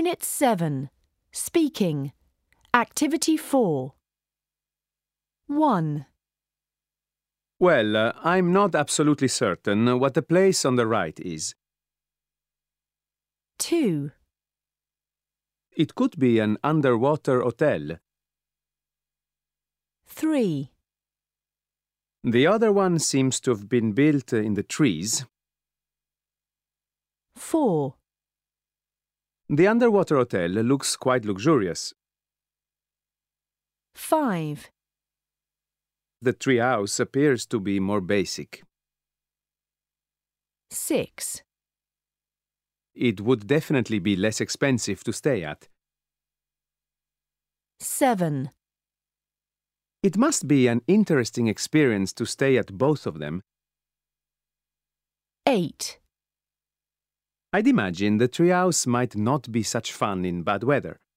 Unit 7. Speaking. Activity 4. 1. Well, I'm not absolutely certain what the place on the right is. 2. It could be an underwater hotel. 3. The other one seems to have been built in the trees. 4. The underwater hotel looks quite luxurious. 5. The treehouse appears to be more basic. 6. It would definitely be less expensive to stay at. 7. It must be an interesting experience to stay at both of them. 8. I'd imagine the treehouse might not be such fun in bad weather.